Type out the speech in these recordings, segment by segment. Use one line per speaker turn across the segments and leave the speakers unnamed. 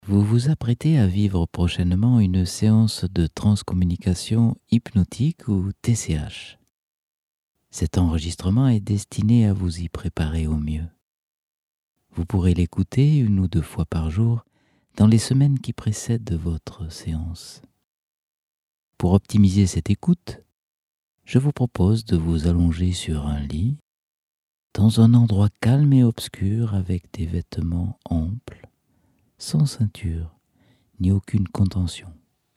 Vous vous apprêtez à vivre prochainement une séance de transcommunication hypnotique ou TCH. Cet enregistrement est destiné à vous y préparer au mieux. Vous pourrez l'écouter 1 ou 2 fois par jour dans les semaines qui précèdent votre séance. Pour optimiser cette écoute, je vous propose de vous allonger sur un lit, dans un endroit calme et obscur avec des vêtements amples, sans ceinture ni aucune contention.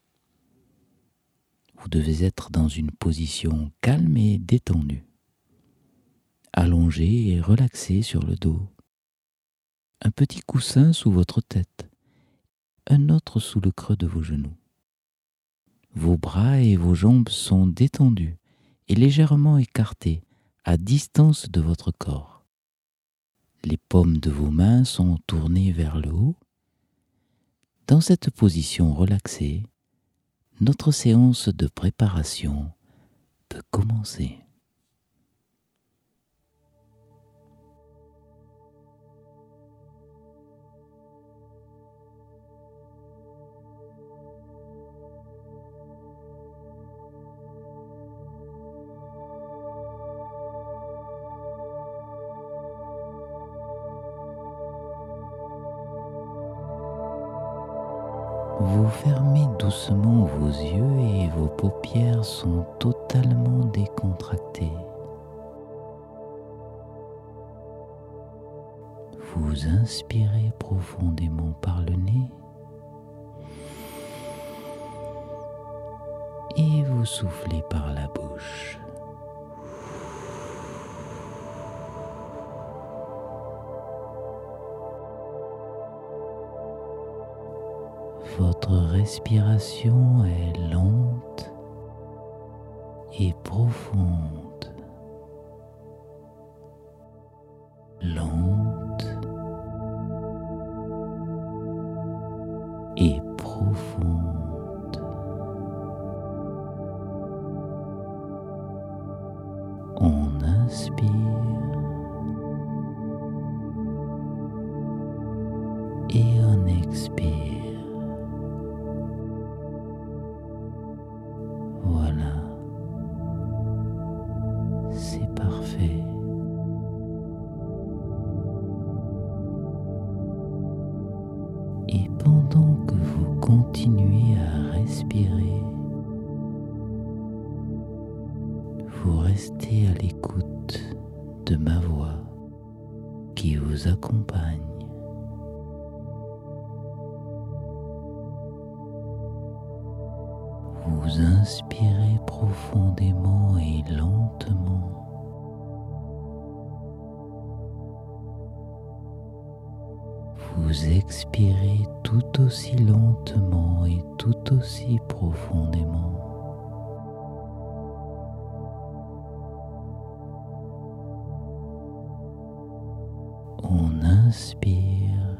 Vous devez être dans une position calme et détendue, allongé et relaxé sur le dos. Un petit coussin sous votre tête, un autre sous le creux de vos genoux. Vos bras et vos jambes sont détendus et légèrement écartés à distance de votre corps. Les paumes de vos mains sont tournées vers le haut. Dans cette position relaxée, notre séance de préparation peut commencer. Vous fermez doucement vos yeux et vos paupières sont totalement décontractées. Vous inspirez profondément par le nez et vous soufflez par la bouche. Votre respiration est lente et profonde. Lente et profonde. On inspire et on expire. Voilà, c'est parfait. Et pendant que vous continuez à respirer, vous restez à l'écoute de ma voix qui vous accompagne. Vous inspirez profondément et lentement. Vous expirez tout aussi lentement et tout aussi profondément. On inspire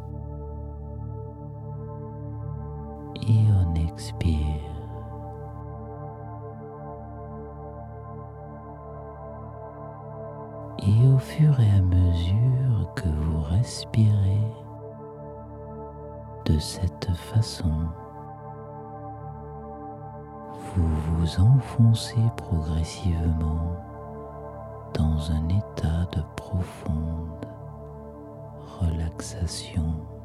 et on expire. Et au fur et à mesure que vous respirez de cette façon, vous vous enfoncez progressivement dans un état de profonde relaxation.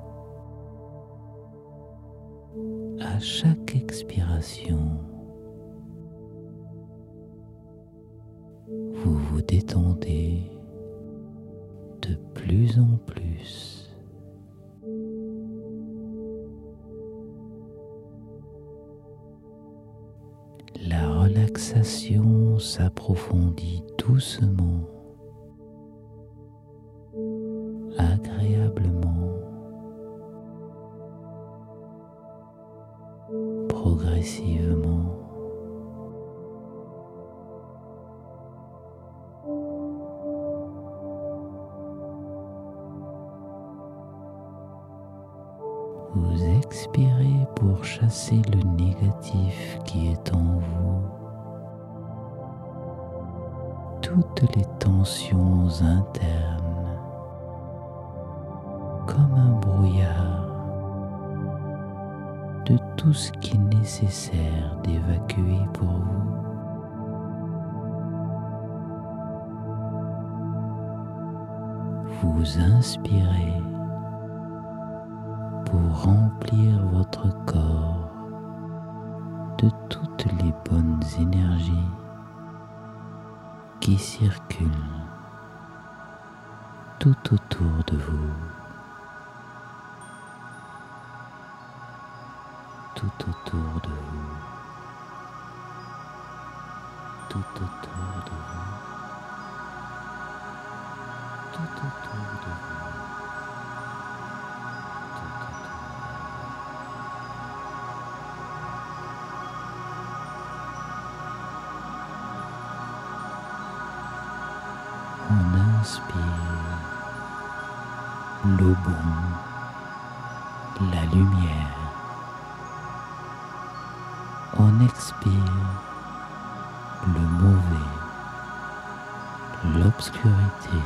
À chaque expiration, vous vous détendez de plus en plus. La relaxation s'approfondit doucement, agréablement, progressivement. Vous expirez pour chasser le négatif qui est en vous, toutes les tensions internes, comme un brouillard de tout ce qui est nécessaire d'évacuer pour vous. Vous inspirez pour remplir votre corps de toutes les bonnes énergies qui circulent tout autour de vous, tout autour de vous, tout autour de vous, tout autour de vous, tout autour de vous. On inspire le bon, la lumière. On expire le mauvais, l'obscurité.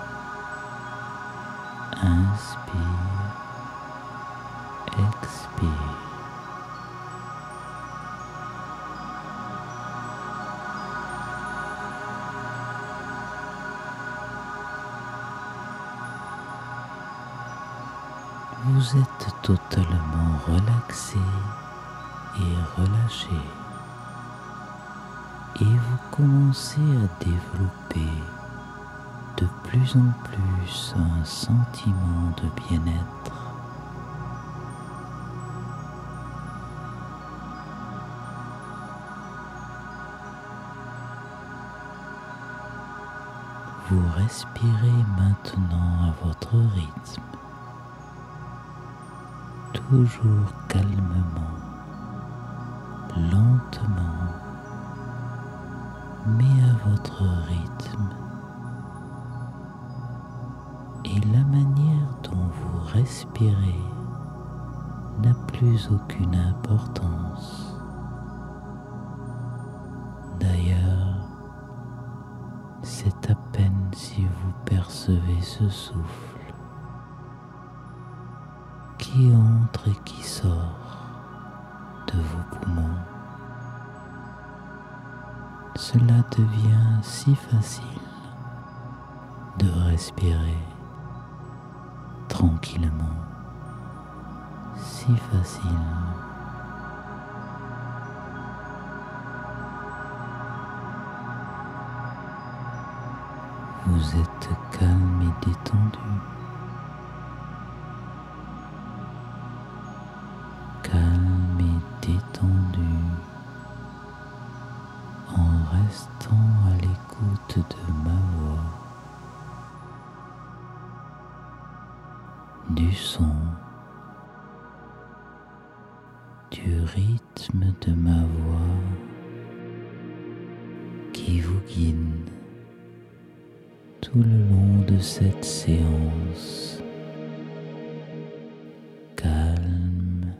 Inspire, expire. Vous êtes totalement relaxé et relâché et vous commencez à développer de plus en plus un sentiment de bien-être. Vous respirez maintenant à votre rythme, toujours calmement, lentement, mais à votre rythme. Et la manière dont vous respirez n'a plus aucune importance. D'ailleurs, c'est à peine si vous percevez ce souffle qui entre et qui sort de vos poumons. Cela devient si facile de respirer tranquillement, si facile. Vous êtes calme et détendu, calme et détendu, en restant à l'écoute de ma voix, du son, du rythme de ma voix qui vous guide tout le long de cette séance. Calme,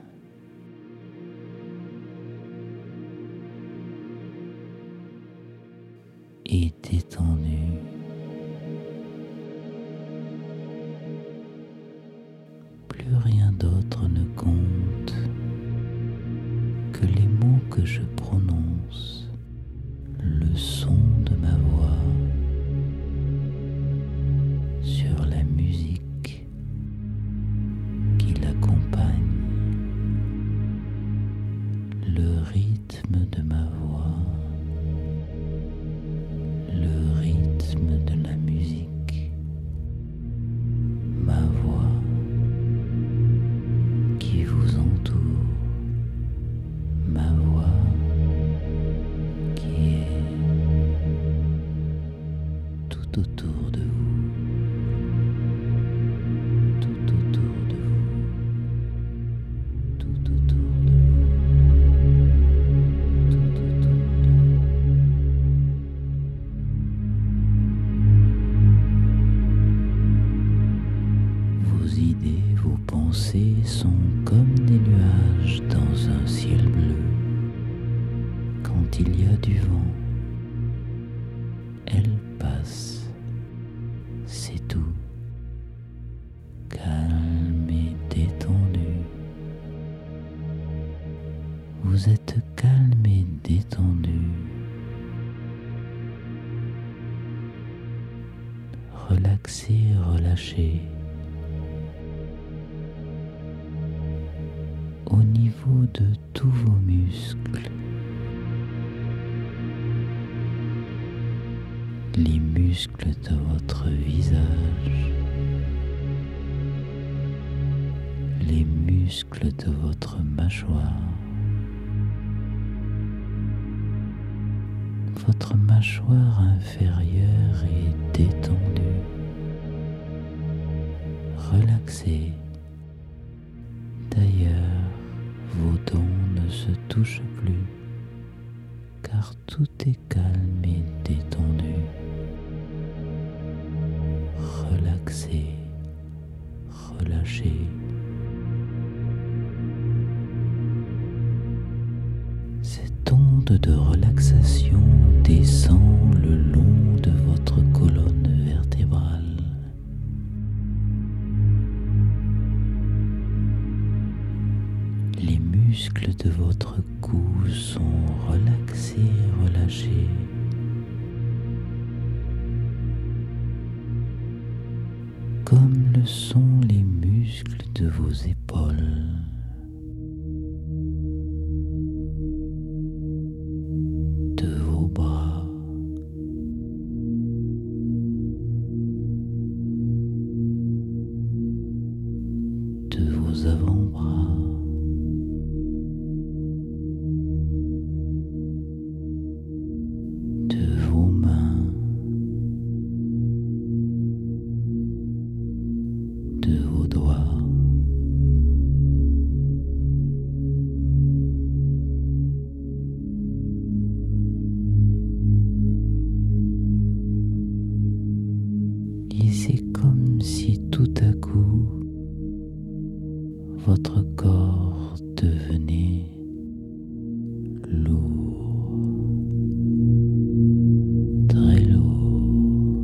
et détendu. Plus rien d'autre ne compte que les mots que je prononce, le son de ma voix sur la musique qui l'accompagne, le rythme de ma voix, le rythme de la musique, ma voix qui vous entoure, ma voix qui est tout autour de vous, tout autour de vous, tout autour de vous, tout autour de vous. Vos idées, vos pensées sont comme des nuages dans un ciel bleu. Quand il y a du vent, elles passent, c'est tout, calme et détendu. Vous êtes calme et détendu. Relaxé, relâché. Au niveau de tous vos muscles. Les muscles de votre visage. Les muscles de votre mâchoire. Votre mâchoire inférieure est détendue, relaxée. D'ailleurs, vos dents ne se touchent plus, car tout est calme et détendu. Relaxé, relâché. Cette onde de relaxation descend le long de votre colonne vertébrale. Les muscles de votre cou sont relaxés et relâchés. Comme le sont les muscles de vos épaules. De vos bras, de vos avant-bras, de vos mains, de vos doigts. Et c'est comme si tout à coup, votre corps devenait lourd, très lourd,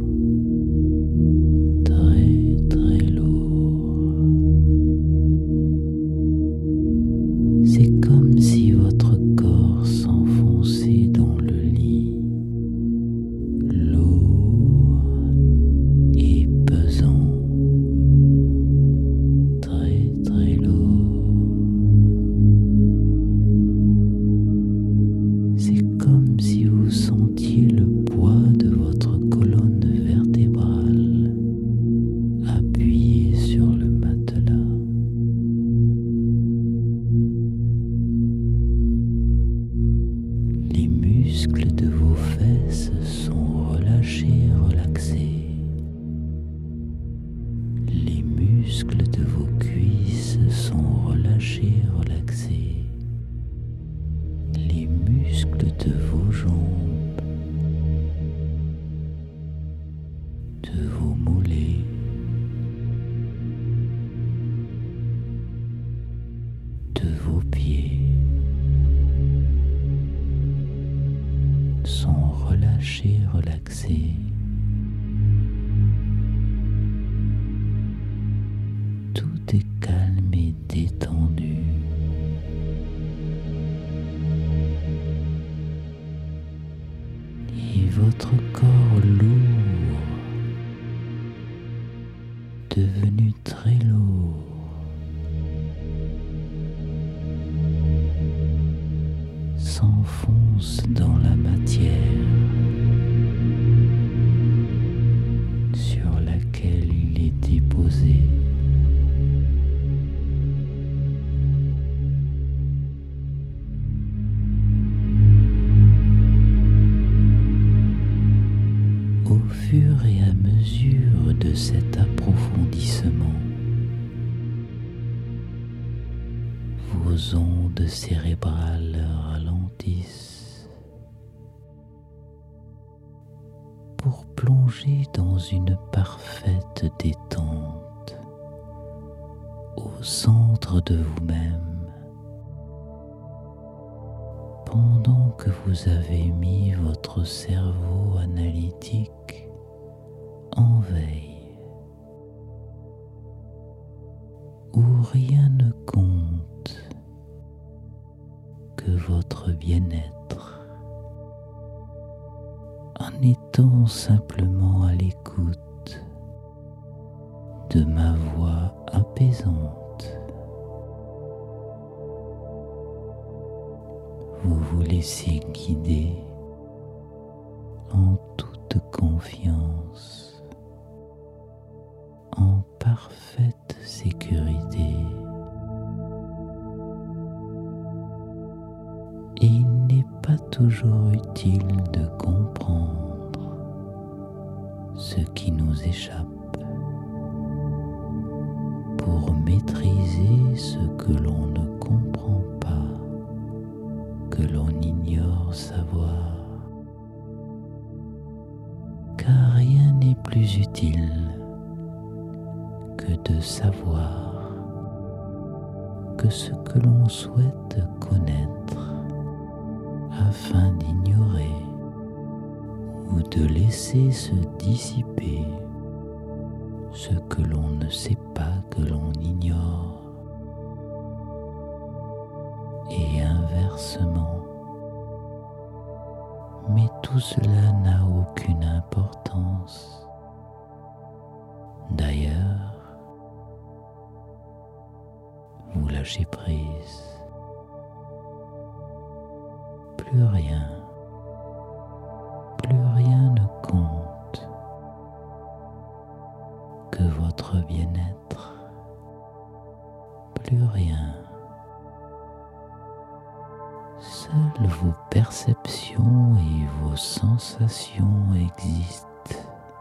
très très lourd. C'est comme si votre corps s'enfonçait dans le lit, lourd et pesant, très très lourd. C'est comme si vous sentiez le poids de votre colonne vertébrale appuyé sur le matelas. Les muscles de vos fesses sont relâchés et relaxés. Les muscles de vos cuisses sont relâchés et relaxés. Les muscles de vos jambes, de vos mollets, de vos pieds sont relâchés, relaxés. Tout est calme et détendu. Et votre corps lourd, devenu très lourd, s'enfonce dans la matière sur laquelle il est déposé. Au fur et à mesure de cet approfondissement, vos ondes cérébrales ralentissent pour plonger dans une parfaite détente au centre de vous-même, pendant que vous avez mis votre cerveau analytique en veille, où rien ne compte, que votre bien-être en étant simplement à l'écoute de ma voix apaisante. Vous vous laissez guider en toute confiance, en parfaite sécurité. Et il n'est pas toujours utile de comprendre ce qui nous échappe pour maîtriser ce que l'on ne comprend pas, que l'on ignore savoir. Car rien n'est plus utile que de savoir que ce que l'on souhaite connaître afin d'ignorer ou de laisser se dissiper ce que l'on ne sait pas que l'on ignore. Et inversement. Mais tout cela n'a aucune importance. D'ailleurs, vous lâchez prise. Plus rien ne compte que votre bien-être. Plus rien. Seules vos perceptions et vos sensations existent.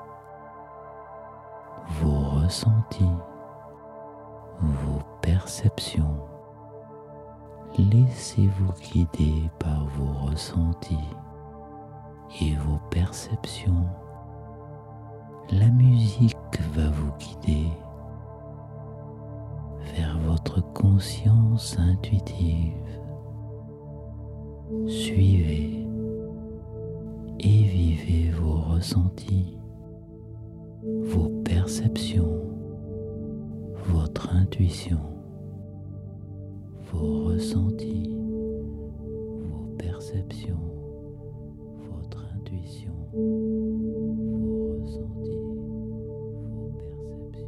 Vos ressentis, vos perceptions. Laissez-vous guider par vos ressentis et vos perceptions. La musique va vous guider vers votre conscience intuitive. Suivez et vivez vos ressentis, vos perceptions, votre intuition, vos ressentis, vos perceptions, votre intuition, vos ressentis, vos perceptions.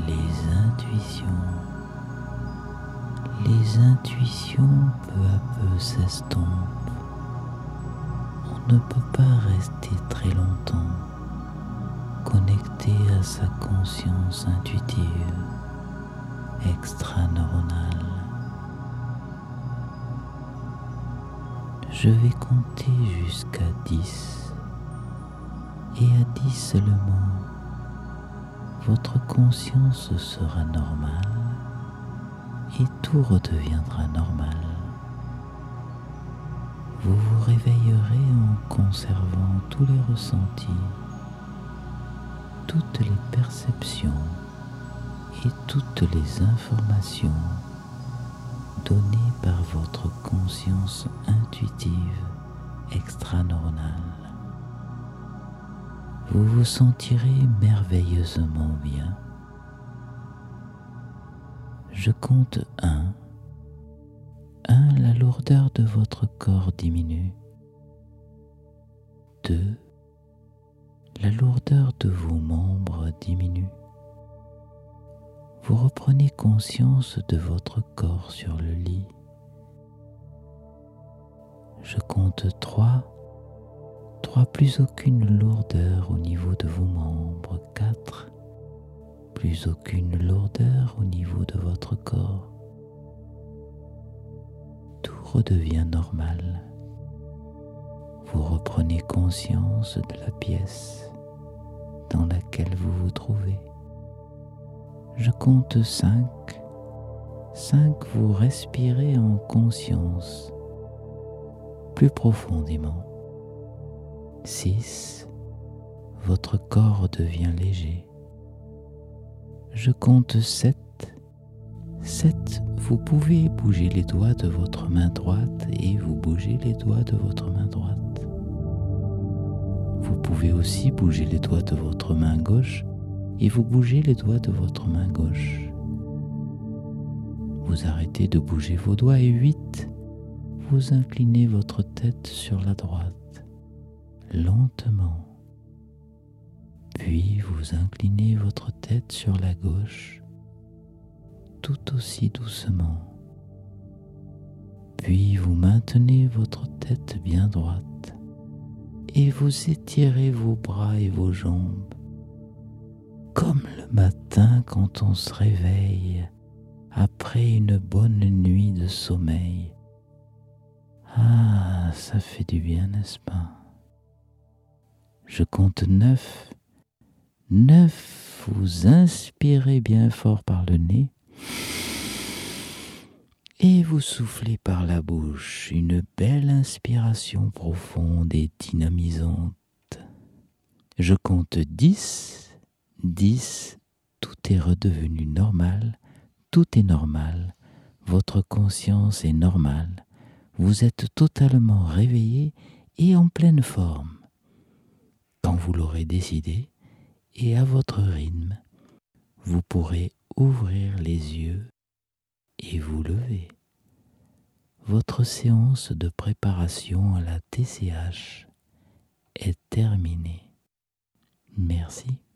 les intuitions. Les intuitions peu à peu s'estompent. On ne peut pas rester très longtemps connecté à sa conscience intuitive extraneuronale. Je vais compter jusqu'à 10 et à 10 seulement, votre conscience sera normale et tout redeviendra normal. Vous vous réveillerez en conservant tous les ressentis, toutes les perceptions et toutes les informations données par votre conscience intuitive extraneuronale. Vous vous sentirez merveilleusement bien. Je compte 1. 1. La lourdeur de votre corps diminue. 2. La lourdeur de vos membres diminue. Vous reprenez conscience de votre corps sur le lit. Je compte 3. 3. Plus aucune lourdeur au niveau de vos membres. 4. Plus aucune lourdeur au niveau de votre corps. Tout redevient normal. Vous reprenez conscience de la pièce dans laquelle vous vous trouvez. Je compte 5. 5. Vous respirez en conscience plus profondément. 6. Votre corps devient léger. Je compte 7. 7. Vous pouvez bouger les doigts de votre main droite et vous bougez les doigts de votre main droite. Vous pouvez aussi bouger les doigts de votre main gauche et vous bougez les doigts de votre main gauche. Vous arrêtez de bouger vos doigts et 8. Vous inclinez votre tête sur la droite, lentement. Puis vous inclinez votre tête sur la gauche, tout aussi doucement. Puis vous maintenez votre tête bien droite et vous étirez vos bras et vos jambes, comme le matin quand on se réveille après une bonne nuit de sommeil. Ah, ça fait du bien, n'est-ce pas? Je compte 9. 9. Vous inspirez bien fort par le nez et vous soufflez par la bouche, une belle inspiration profonde et dynamisante. Je compte 10. 10. Tout est redevenu normal, tout est normal, votre conscience est normale, vous êtes totalement réveillé et en pleine forme. Quand vous l'aurez décidé, et à votre rythme, vous pourrez ouvrir les yeux et vous lever. Votre séance de préparation à la TCH est terminée. Merci.